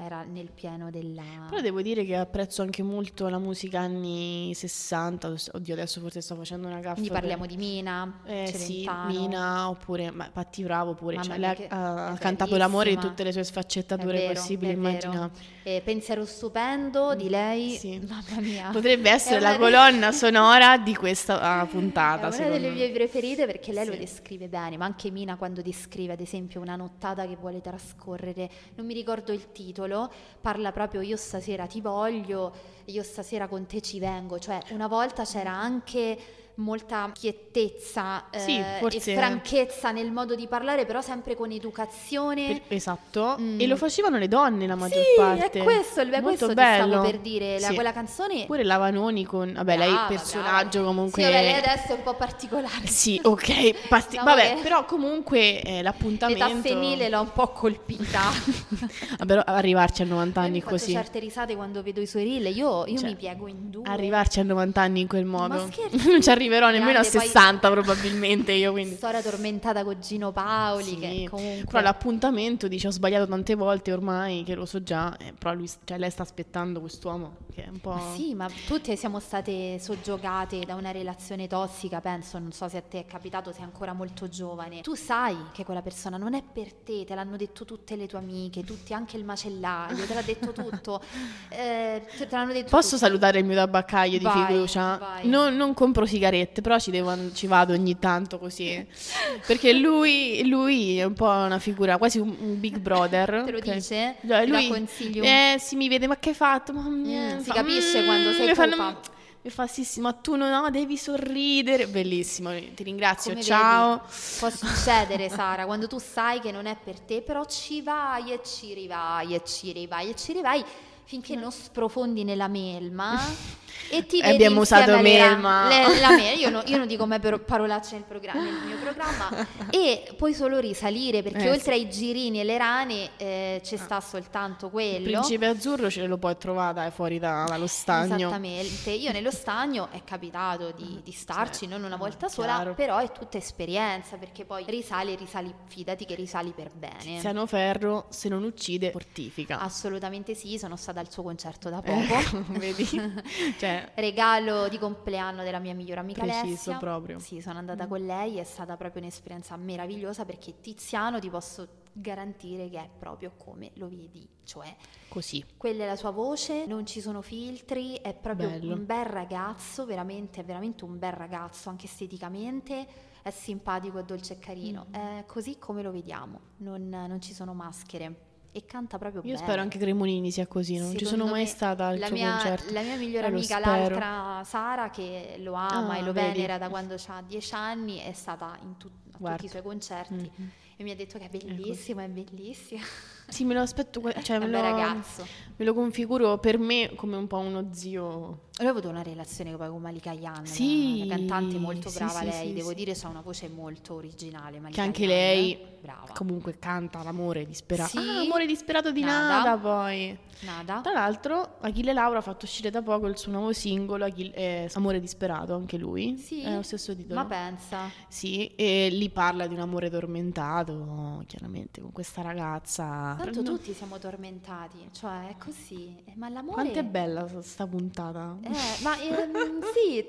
era nel pieno della... Però devo dire che apprezzo anche molto la musica anni sessanta. Oddio, adesso forse sto facendo una gaffa. Quindi parliamo per... di Mina, eh, sì, Celentano. Mina, oppure ma, Patti Bravo pure. Mamma Cioè, mia, lei che- ha, ha è cantato bravissima. l'amore in tutte le sue È sfaccettature vero, possibili, è vero. immaginabili. E Pensiero stupendo di lei, Sì. mamma mia. Potrebbe essere È la una de- colonna sonora di questa ah, È puntata, una secondo delle me. mie preferite perché lei Sì. lo descrive bene, ma anche Mina quando descrive ad esempio una nottata che vuole trascorrere, non mi ricordo il titolo, parla proprio io stasera ti voglio, io stasera con te ci vengo, cioè una volta c'era anche molta schiettezza eh, Sì, forse- e franchezza nel modo di parlare, però sempre con educazione. Per- esatto, Mm. e lo facevano le donne la maggior Sì, parte. è questo, il- Molto questo ti bello. stavo per dire, la- Sì. quella canzone... Pure la Vanoni con... Vabbè, lei Brava, personaggio brava. comunque... Sì, vabbè, lei adesso è un po' particolare. Sì, ok, pasti- Diciamo vabbè, che però comunque eh, l'appuntamento... l'età femminile l'ho un po' colpita. Vabbè, arrivarci a novanta Io anni mi faccio così. certe risate quando vedo i suoi reel, io, io Cioè, mi piego in due. Arrivarci a novanta anni in quel modo. scherzi? Non ci arriverò nemmeno a Grande, poi- sessanta probabilmente io, quindi... Storia tormentata con Gino Paoli, Sì, che comunque... però l'appuntamento dice ho sbagliato tante volte ormai che lo so già, eh, però lui, cioè, lei sta aspettando quest'uomo che è un po'... Ma sì, ma tutte siamo state soggiogate da una relazione tossica, penso, non so se a te è capitato, sei ancora molto giovane. Tu sai che quella persona non è per te, te l'hanno detto tutte le tue amiche, tutti, anche il macellaio, te l'ha detto tutto. Eh, te te l'hanno detto Posso tutti. salutare il mio tabaccaio di Vai, fiducia? vai. Non, non compro sigarette, però ci, devo, ci vado ogni tanto così. Perché lui, lui è un po' una figura, quasi un, un big brother. Te lo ok? dice? Cioè, Ti dà lui, consigli? Eh, sì, mi vede, ma che hai fatto? Mamma mia, Mm, si fa, capisce "Mm", quando sei mi fanno- cupa. Mi fa sì, sì, ma tu no, no, devi sorridere. Bellissimo, ti ringrazio, Come ciao. vedi, può succedere, Sara, quando tu sai che non è per te, però ci vai e ci rivai e ci rivai e ci rivai finché non sprofondi nella melma e ti vedi Abbiamo insieme usato alle ra- melma. le- la mel- io, no- io non dico mai per- parolacce nel, programma, nel mio programma e puoi solo risalire perché Eh, oltre ai girini e le rane eh, c'è sta soltanto Il quello. principe azzurro ce lo puoi trovare dai, fuori da- dallo stagno. Esattamente, io nello stagno è capitato di, di starci, Sì, non una eh, volta sola, chiaro. però è tutta esperienza perché poi risali, risali, fidati che risali per bene. Tiziano Ferro, se non uccide, mortifica. Assolutamente sì, sono stata al suo concerto da poco. Ecco, vedi? Cioè, Regalo di compleanno della mia migliore amica Preciso Alessia. proprio. Sì, sono andata con lei, è stata proprio un'esperienza meravigliosa perché Tiziano ti posso garantire che è proprio come lo vedi, cioè così. quella è la sua voce, non ci sono filtri, è proprio Bello. un bel ragazzo, veramente, è veramente un bel ragazzo, anche esteticamente, è simpatico, è dolce e carino, Mm. è così come lo vediamo, non, non ci sono maschere e canta proprio Io bene. spero anche Cremonini sia così, non ci Secondo sono mai me stata al la suo mia, concerto. la mia migliore Eh, lo amica, spero. l'altra Sara, che lo ama Ah, e lo vedi. venera da quando ha dieci anni, è stata in tut- a Guarda. tutti i suoi concerti Mhm. e mi ha detto che è bellissimo, è bellissimo. Sì, me lo aspetto, que- cioè È me un lo, bel ragazzo. me lo configuro per me come un po' uno zio. Lui ha avuto una relazione poi con Malika Ayane, Sì, una cantante molto sì, brava sì, lei, sì, devo sì. dire c'ha una voce molto originale, Malika Che anche Ayane, lei brava. comunque canta l'amore disperato. Sì. Ah, amore disperato di Nada. Nada poi. Nada. Tra l'altro Achille Lauro ha fatto uscire da poco il suo nuovo singolo, Achille- eh, Amore disperato, anche lui. Sì? È lo stesso titolo. Ma pensa. Sì, e lì parla di un amore tormentato, chiaramente, con questa ragazza. Tanto No, tutti siamo tormentati, cioè è così. Eh, Ma l'amore... Quanto è bella sta puntata. Eh, ma ehm, sì,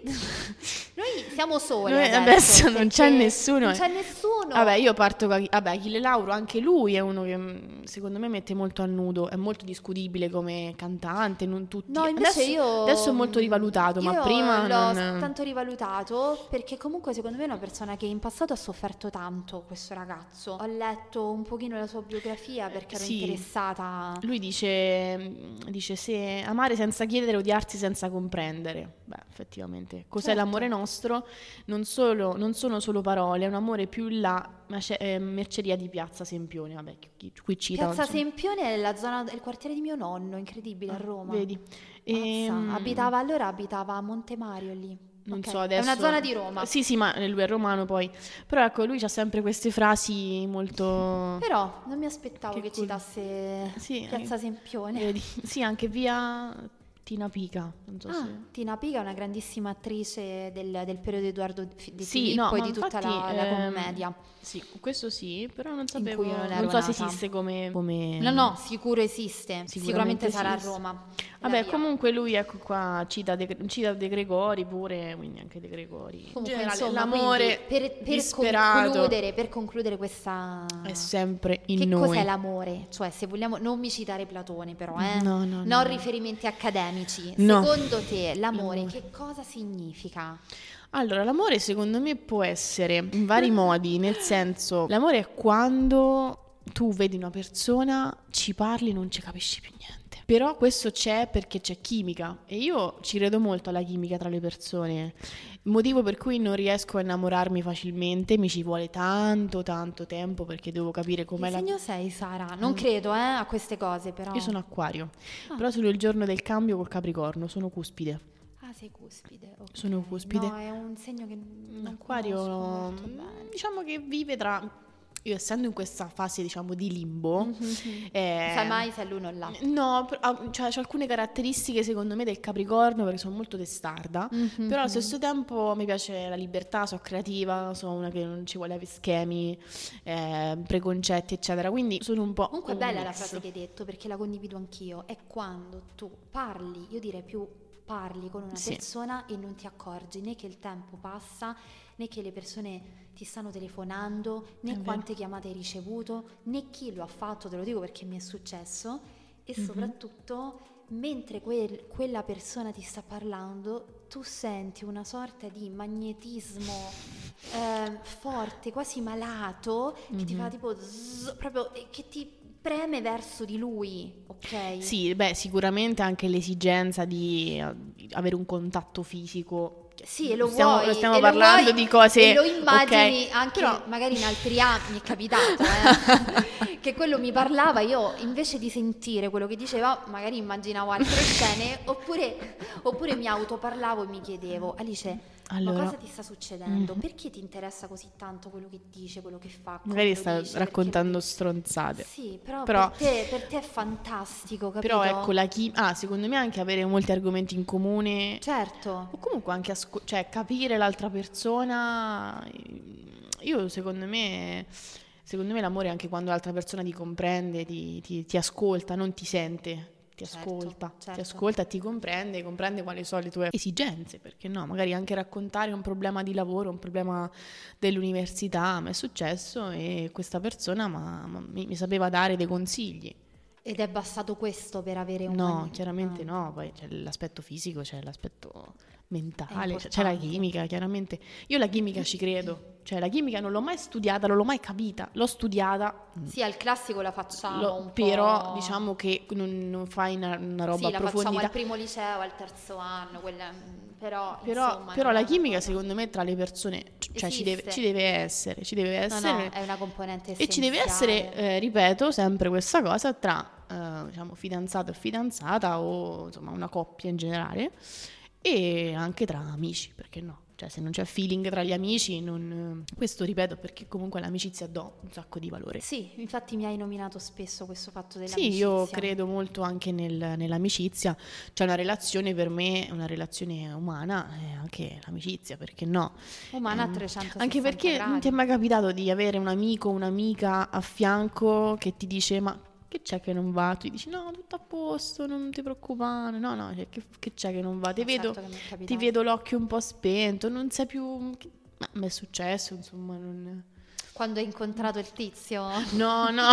noi siamo sole Noi adesso, adesso non perché c'è nessuno. Non c'è nessuno. Vabbè, io parto con vabbè, Achille Lauro, anche lui è uno che mh, secondo me mette molto a nudo, è molto discutibile come cantante, non tutti. No, invece adesso, io adesso è molto rivalutato, ma io prima l'ho non... tanto rivalutato perché comunque secondo me è una persona che in passato ha sofferto tanto, questo ragazzo. Ho letto un pochino la sua biografia perché ero Sì. interessata. Lui dice, dice se amare senza chiedere, odiarsi senza comprendere. Beh, effettivamente, cos'è Certo. l'amore nostro? Non, solo, non sono solo parole, è un amore più in là, mace- eh, merceria di Piazza Sempione. Vabbè, qui, qui cita. Piazza insomma. Sempione è la zona, è il quartiere di mio nonno, incredibile, a Roma. Vedi? Mazza, Ehm, abitava allora abitava a Monte Mario lì. Non Ok, so adesso. È una zona di Roma. Sì, sì, ma lui è romano poi. Però ecco, lui ha sempre queste frasi molto. Però non mi aspettavo Che che, cool. citasse Sì, Piazza eh, Sempione. Vedi? Sì, anche via Tina Pica, non so Ah, se... Tina Pica è una grandissima attrice del, del periodo di Edoardo Fi- di Sì, Filippo no, e ma di tutta infatti, la, la ehm, commedia. Sì, questo sì, però non In sapevo, cui io non non, ero so se nata. esiste come... come... No, no, sicuro esiste. Sicuramente, Sicuramente sarà a esiste. Roma. Vabbè, La via. comunque lui, ecco qua, cita De, cita De Gregori pure, quindi anche De Gregori. In Comunque, generale, insomma, l'amore quindi, per, per disperato concludere, per concludere questa... è sempre in Che noi. cos'è l'amore? Cioè, se vogliamo, non mi citare Platone però, eh? No, no, Non no. riferimenti accademici. No. Secondo te l'amore L'amore. che cosa significa? Allora, l'amore secondo me può essere in vari modi, nel senso, l'amore è quando tu vedi una persona, ci parli, non ci capisci più niente. Però questo c'è perché c'è chimica e io ci credo molto alla chimica tra le persone. Il motivo per cui non riesco a innamorarmi facilmente, mi ci vuole tanto tanto tempo perché devo capire com'è Che la... segno sei, Sara? Non credo, eh, a queste cose, però. Io sono acquario, Ah. però sono il giorno del cambio col Capricorno, sono cuspide. Ah, sei cuspide. ok. Sono cuspide. No, è un segno che non L'acquario, conosco molto bene. diciamo che vive tra... Io essendo in questa fase, diciamo, di limbo... Mm-hmm. eh, Sai mai se è l'uno o là. No, per- ah, cioè c'è alcune caratteristiche secondo me del Capricorno perché sono molto testarda, Mhm. però allo stesso tempo mi piace la libertà, sono creativa, sono una che non ci vuole avere schemi, eh, preconcetti, eccetera, quindi sono un po' Comunque è un bella la mix. frase che hai detto perché la condivido anch'io. È quando tu parli, io direi più parli con una Sì. persona e non ti accorgi né che il tempo passa, né che le persone ti stanno telefonando, È né vero. quante chiamate hai ricevuto, né chi lo ha fatto, te lo dico perché mi è successo, e Mhm. soprattutto mentre quel- quella persona ti sta parlando, tu senti una sorta di magnetismo eh, forte, quasi malato, che ti Mhm. fa tipo zzz, proprio eh, che ti preme verso di lui, ok? Sì, beh, sicuramente anche l'esigenza di eh, avere un contatto fisico. Sì, e lo stiamo, vuoi, stiamo e lo parlando vuoi, di cose, e lo immagini ok, anche però- magari in altri anni, mi è capitato eh, che quello mi parlava, io invece di sentire quello che diceva magari immaginavo altre scene oppure, oppure mi autoparlavo e mi chiedevo: Alice, Allora- ma cosa ti sta succedendo? Mhm. Perché ti interessa così tanto quello che dice, quello che fa? come Magari lo sta dice, raccontando perché lo- stronzate. Sì, però, Però- per, te, per te è fantastico, capito? Però ecco, la chi- ah, secondo me anche avere molti argomenti in comune. Certo. O comunque anche asco- cioè, capire l'altra persona. Io secondo me, secondo me l'amore è anche quando l'altra persona ti comprende, ti, ti- ti ascolta, non ti sente, ti Certo, ascolta, ti certo. ascolta, ti comprende, comprende quali sono le tue esigenze, perché no, magari anche raccontare un problema di lavoro, un problema dell'università, mi è successo e questa persona ma- ma mi, mi sapeva dare dei consigli. Ed è bastato questo per avere un... No, chiaramente ah. no, poi c'è l'aspetto fisico, c'è l'aspetto mentale, È c'è c'è la importante. chimica, chiaramente. Io la chimica ci credo, cioè la chimica non l'ho mai studiata, non l'ho mai capita, l'ho studiata, Sì, al classico la facciamo l'ho- un però po'... diciamo che non, non fai una, una roba sì, la facciamo approfondita. al primo liceo, al terzo anno, quella... però, Però, insomma, però non la è una chimica cosa- secondo me tra le persone, cioè ci deve, Esiste. ci deve essere, ci deve No, essere. no, è una componente E ci deve essenziale. essere, eh, ripeto, sempre questa cosa tra, eh, diciamo, fidanzato e fidanzata o insomma una coppia in generale e anche tra amici, perché no? Cioè se non c'è feeling tra gli amici, non... questo ripeto perché comunque all'amicizia do un sacco di valore. Sì, infatti mi hai nominato spesso questo fatto Sì, dell'amicizia. io credo molto anche nel- nell'amicizia, c'è una relazione per me, una relazione umana e anche l'amicizia, perché no? Umana a Ehm, trecentosessanta Anche perché gradi. non ti è mai capitato di avere un amico o un'amica a fianco che ti dice ma che c'è che non va? Tu gli dici no, tutto a posto, non ti preoccupare, no, no, cioè, che, che c'è che non va? Ti Ma vedo, certo che mi è capitato. ti vedo l'occhio un po' spento, non sai più... che- Ma mi è successo, insomma, non... Quando hai incontrato il tizio, No, no.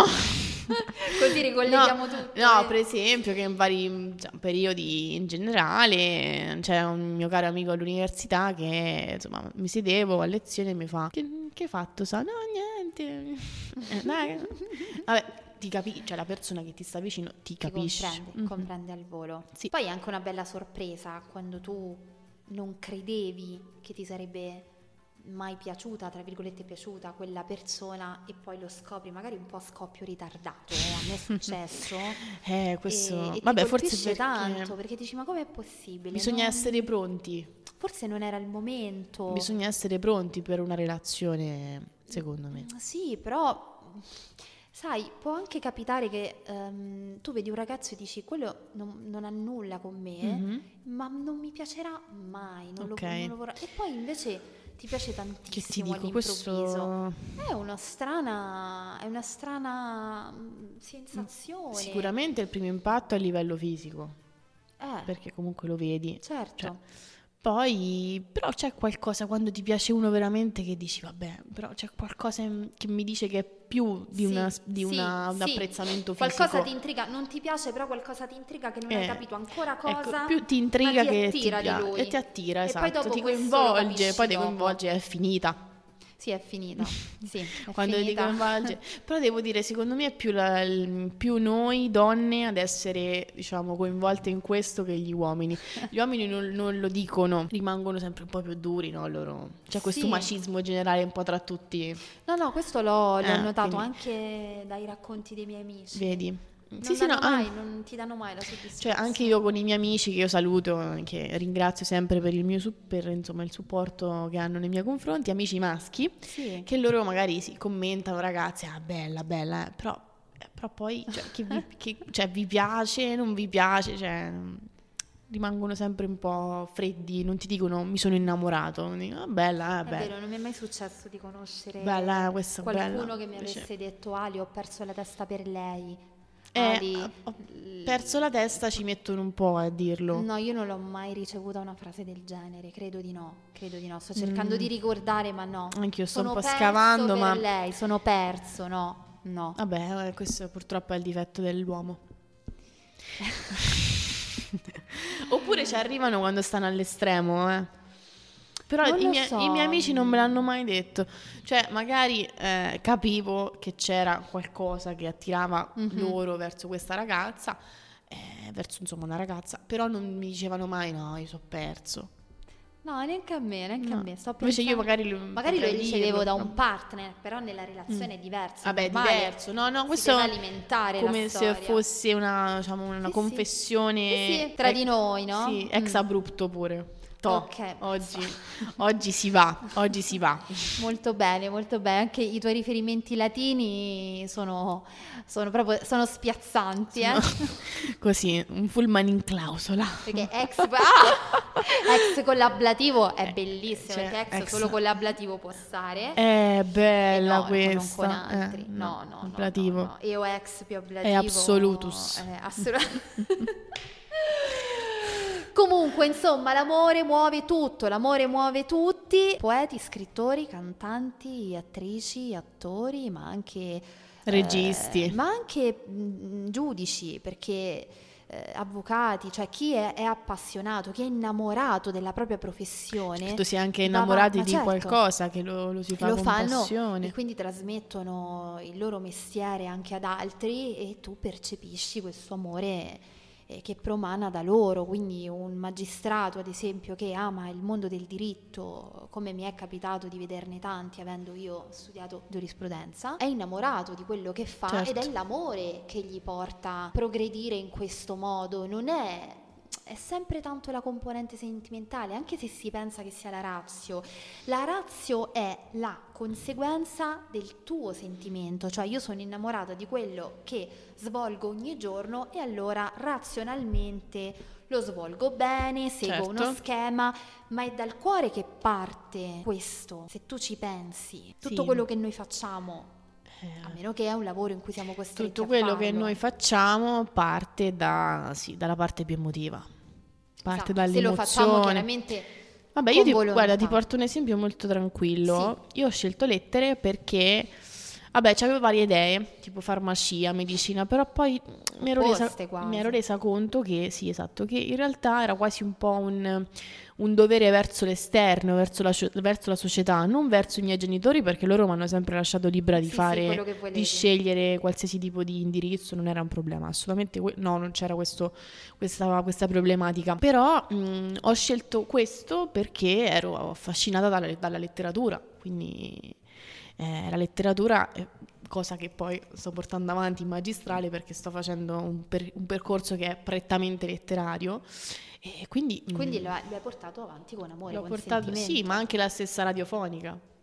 così ricolleghiamo No, tutto. No, eh. per esempio che in vari cioè, periodi in generale c'è un mio caro amico all'università che insomma mi sedevo a lezione e mi fa che, che hai fatto? Sa, no, niente. Eh, dai. Vabbè, ti capisci, cioè la persona che ti sta vicino ti Ti capisce. comprende, Mhm. comprende al volo. Sì. Poi è anche una bella sorpresa quando tu non credevi che ti sarebbe mai piaciuta, tra virgolette piaciuta, quella persona e poi lo scopri, magari un po' a scoppio ritardato, eh, a me è successo. Eh, questo... e, e Vabbè, ti forse colpisce perché tanto, perché dici ma com'è possibile? bisogna No? essere pronti. Forse non era il momento. Bisogna essere pronti per una relazione, secondo me. Sì, però Sai, può anche capitare che ehm, tu vedi un ragazzo e dici quello non, non ha nulla con me, Mhm. ma non mi piacerà mai, non, Ok. lo, non lo vorrà. E poi invece ti piace Che ti tantissimo dico, all'improvviso. questo È una strana, è una strana mm, sensazione. sicuramente il primo impatto è a livello fisico, Eh, perché comunque lo vedi. certo. Cioè, poi, però c'è qualcosa quando ti piace uno veramente che dici, vabbè, però c'è qualcosa in- che mi dice che è più di, Sì, una- di sì, una- un sì. apprezzamento fisico. Qualcosa ti intriga, non ti piace, però qualcosa ti intriga che non hai Eh, capito ancora ecco, cosa. più ti ma intriga ti che ti attira di pia- lui. e ti attira, E poi esatto, dopo ti questo lo coinvolge, capisci poi ti dopo. coinvolge, è finita. Sì, è finita. Sì, è Quando ti finita. coinvolge. Però devo dire, secondo me è più, la- il- più noi donne ad essere, diciamo, coinvolte in questo che gli uomini. Gli uomini non, non lo dicono, rimangono sempre un po' più duri, no? Loro. C'è questo Sì. macismo generale un po' tra tutti, No, no, questo l'ho, l'ho Eh, notato quindi- anche dai racconti dei miei amici. vedi? Non, Sì, sì, no, danno mai, an- non ti danno mai la soddisfazione. cioè anche io con i miei amici che io saluto, che ringrazio sempre per il mio su- per, insomma, il supporto che hanno nei miei confronti, amici maschi, Sì. che loro magari si commentano, ragazzi, ah bella, bella, eh, però, eh, però poi cioè, che vi, che- cioè, vi piace, non vi piace, cioè, rimangono sempre un po' freddi, non ti dicono mi sono innamorato, dico, ah, bella, eh, È bella. vero, non mi è mai successo di conoscere Bella, eh, questa qualcuno bella. che mi Invece- avesse detto Ali, ho perso la testa per lei. Eh, Ali, ho perso la testa, ci mettono un po' a dirlo. no, io non l'ho mai ricevuta una frase del genere, credo di no, credo di no. Sto cercando Mm. di ricordare, ma no. Anch'io sto Sono un po' perso scavando, per ma lei, sono perso, no, no. vabbè, eh, questo purtroppo è il difetto dell'uomo. Oppure ci arrivano quando stanno all'estremo, eh. Però Non i, lo miei, so. i miei amici non me l'hanno mai detto. Cioè, magari eh, capivo che c'era qualcosa che attirava Mhm. loro verso questa ragazza, eh, verso insomma una ragazza, però non mi dicevano mai no, io sono perso. No, neanche a me, neanche No. a me. Sto Invece io pensando- magari lo, magari lo potrei ricevevo dirlo, da no? un partner, però nella relazione è diverso. Vabbè, è normale. diverso. No, no, Si questo deve alimentare la come se storia. fosse una, diciamo, una Sì, sì. confessione Sì, sì, tra ex- di noi, no? Sì, ex Mm. abrupto pure. Toh, Ok. oggi, oggi si va, oggi si va. Molto bene, molto bene. Anche i tuoi riferimenti latini sono, sono proprio sono spiazzanti, eh? Così, un fullman in clausola. Perché ex, ah! Ex con l'ablativo è bellissimo, Cioè, perché ex, ex- solo con l'ablativo può stare. È bella E no, questa. non con altri. Eh, no, no, no, ablativo. no, no. E o ex più ablativo. È absolutus. È assolutamente. Comunque, insomma, l'amore muove tutto, l'amore muove tutti. Poeti, scrittori, cantanti, attrici, attori, ma anche Registi. eh, ma anche mh, giudici, perché eh, avvocati, cioè chi è, è appassionato, chi è innamorato della propria professione. Certo, si è anche va innamorati avanti, di ma certo. qualcosa che lo, lo si fa Lo con fanno passione. e quindi trasmettono il loro mestiere anche ad altri e tu percepisci questo amore eh, che promana da loro. Quindi un magistrato, ad esempio, che ama il mondo del diritto, come mi è capitato di vederne tanti avendo io studiato giurisprudenza, è innamorato di quello che fa Certo. ed è l'amore che gli porta a progredire in questo modo. Non è È sempre tanto la componente sentimentale, anche se si pensa che sia la ratio. La ratio è la conseguenza del tuo sentimento, cioè io sono innamorata di quello che svolgo ogni giorno e allora razionalmente lo svolgo bene, seguo uno Certo. schema, ma è dal cuore che parte questo. Se tu ci pensi, tutto Sì. quello che noi facciamo, Eh, a meno che è un lavoro in cui siamo costretti Tutto a quello che farlo. noi facciamo parte da, sì, dalla parte più emotiva, parte Esatto, se lo facciamo dall'emozione. chiaramente Vabbè, con io ti, volontà. guarda, ti porto un esempio molto tranquillo. Io ho scelto lettere perché, vabbè, c'avevo varie idee, tipo farmacia, medicina, però poi mi ero, resa, Opposte quasi. mi ero resa conto che, sì, esatto, che in realtà era quasi un po' un, un dovere verso l'esterno, verso la, verso la società, non verso i miei genitori, perché loro mi hanno sempre lasciato libera di Sì, sì, fare, quello che volevi. di scegliere qualsiasi tipo di indirizzo, non era un problema, assolutamente, que- no, non c'era questo, questa, questa problematica. Però mh, ho scelto questo perché ero affascinata dalla, dalla letteratura, quindi eh, la letteratura è cosa che poi sto portando avanti in magistrale perché sto facendo un, per- un percorso che è prettamente letterario e quindi, mh, Quindi lo hai, lo hai portato avanti con amore, l'ho con portato, sentimento. sì, ma anche la stessa radiofonica.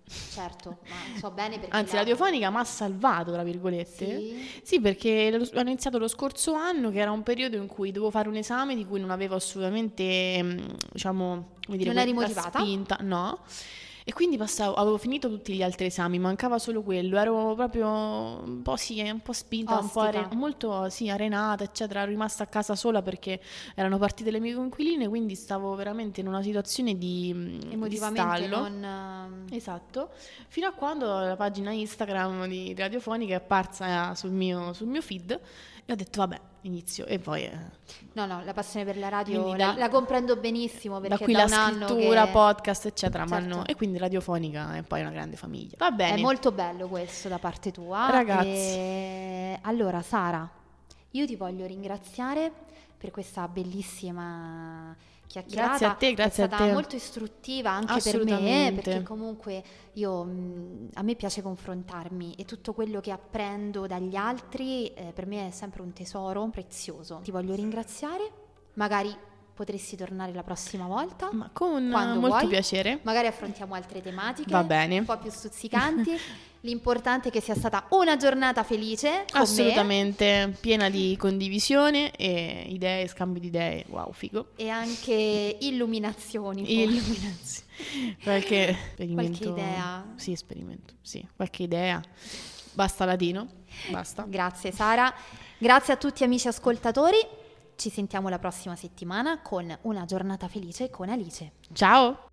certo, ma so bene perché... Anzi, la- Radiofonica mi ha salvato, tra virgolette. Sì? Sì, perché lo- ho iniziato lo scorso anno, che era un periodo in cui dovevo fare un esame di cui non avevo assolutamente, mm, diciamo, come dire, Non eri quella motivata? spinta, no. E quindi passavo, avevo finito tutti gli altri esami, mancava solo quello, ero proprio un po' sì, un po' spinta, un po' Ostica. are- molto sì, arenata, eccetera, ero rimasta a casa sola perché erano partite le mie coinquiline, quindi stavo veramente in una situazione di, mm, di Emotivamente stallo. non... Esatto, fino a quando la pagina Instagram di Radiofonica è apparsa sul mio, sul mio feed e ho detto vabbè, inizio e poi eh, No, no, la passione per la radio Quindi la, da- la comprendo benissimo perché da qui da la un anno scrittura, che... podcast eccetera, ma Certo. no, e quindi Radiofonica è poi una grande famiglia. Va È bene, molto bello questo da parte tua. Ragazzi. E allora, Sara, io ti voglio ringraziare per questa bellissima chiacchierata. Grazie a te, grazie È a stata te. molto istruttiva anche per me, Assolutamente. perché comunque io, mh, a me piace confrontarmi e tutto quello che apprendo dagli altri eh, per me è sempre un tesoro prezioso. Ti voglio ringraziare, magari potresti tornare la prossima volta. ma con Quando molto vuoi. piacere. Magari affrontiamo altre tematiche Va bene. un po' più stuzzicanti. L'importante è che sia stata una giornata felice con me. Assolutamente piena di condivisione e idee, scambio di idee, wow, figo. E anche illuminazioni. forse. Illuminazione. Qualche esperimento. Qualche idea. Sì, esperimento, sì, qualche idea. Basta latino, basta. Grazie Sara. Grazie a tutti amici ascoltatori. Ci sentiamo la prossima settimana con una giornata felice con Alice. Ciao!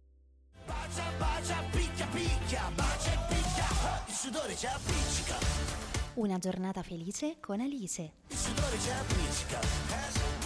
Una giornata felice con Alice. Il sudore ci appiccica.